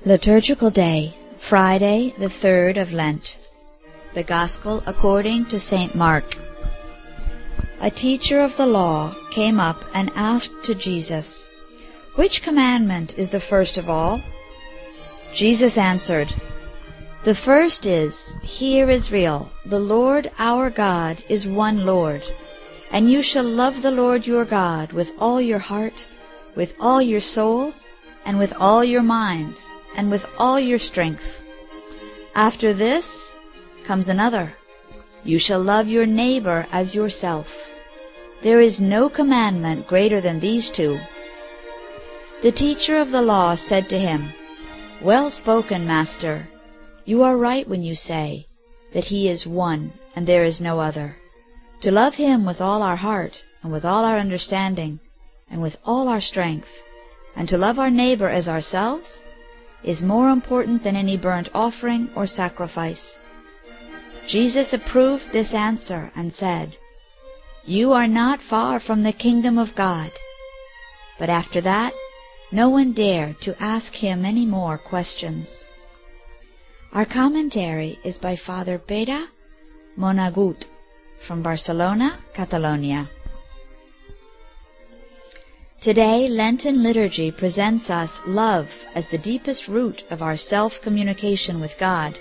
Liturgical Day, Friday, the 3rd of Lent. The Gospel according to St. Mark. A teacher of the law came up and asked to Jesus, "Which commandment is the first of all?" Jesus answered, "The first is, Hear Israel, the Lord our God is one Lord, and you shall love the Lord your God with all your heart, with all your soul, and with all your mind, and with all your strength. After this comes another. You shall love your neighbor as yourself. There is no commandment greater than these two." The teacher of the law said to him, "Well spoken, Master. You are right when you say that He is one and there is no other. To love Him with all our heart and with all our understanding and with all our strength, and to love our neighbor as ourselves, is more important than any burnt offering or sacrifice." Jesus approved this answer and said, "You are not far from the kingdom of God." But after that, no one dared to ask him any more questions. Our commentary is by Father Pere Monagut from Barcelona, Catalonia. Today, Lenten liturgy presents us love as the deepest root of our self-communication with God.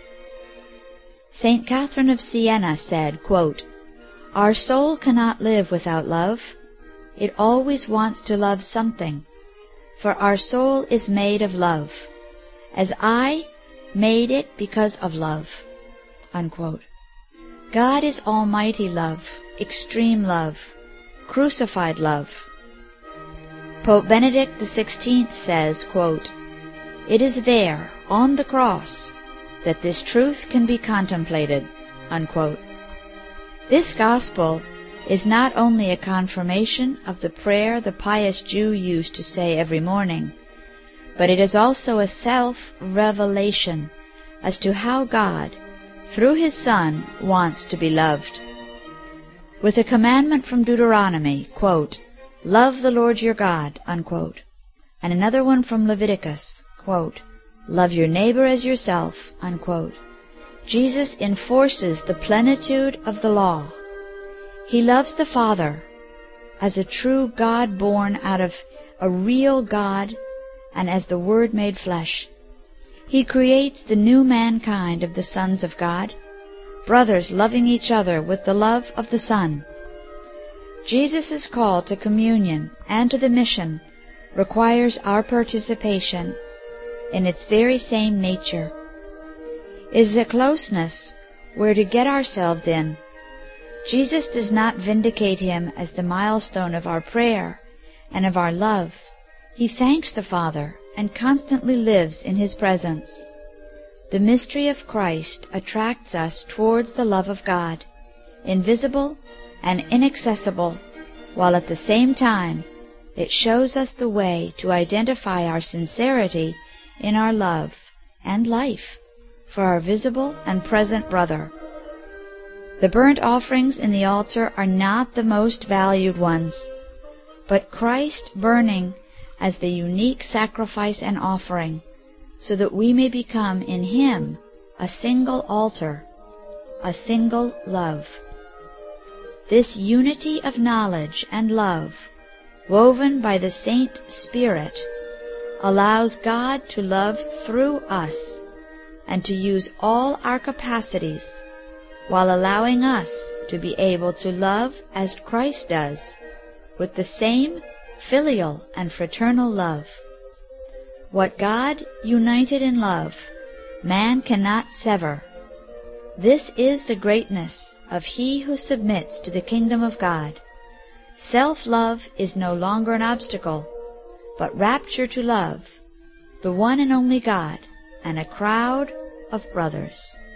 St. Catherine of Siena said, quote, "Our soul cannot live without love. It always wants to love something, for our soul is made of love, as I made it because of love." Unquote. God is almighty love, extreme love, crucified love. Pope Benedict XVI says, quote, "It is there, on the cross, that this truth can be contemplated." Unquote. This gospel is not only a confirmation of the prayer the pious Jew used to say every morning, but it is also a self-revelation as to how God, through His Son, wants to be loved. With a commandment from Deuteronomy, quote, "Love the Lord your God," unquote, and another one from Leviticus, quote, "Love your neighbor as yourself," unquote, Jesus enforces the plenitude of the law. He loves the Father as a true God born out of a real God and as the Word made flesh. He creates the new mankind of the sons of God, brothers loving each other with the love of the Son. Jesus' call to communion and to the mission requires our participation in its very same nature. It is a closeness we're to get ourselves in. Jesus does not vindicate Him as the milestone of our prayer and of our love. He thanks the Father and constantly lives in His presence. The mystery of Christ attracts us towards the love of God, invisible and inaccessible, while at the same time it shows us the way to identify our sincerity in our love and life for our visible and present brother. The burnt offerings in the altar are not the most valued ones, but Christ burning as the unique sacrifice and offering, so that we may become in Him a single altar, a single love. This unity of knowledge and love, woven by the Saint Spirit, allows God to love through us and to use all our capacities, while allowing us to be able to love as Christ does, with the same filial and fraternal love. What God united in love, man cannot sever. This is the greatness of he who submits to the kingdom of God. Self-love is no longer an obstacle, but rapture to love, the one and only God, and a crowd of brothers.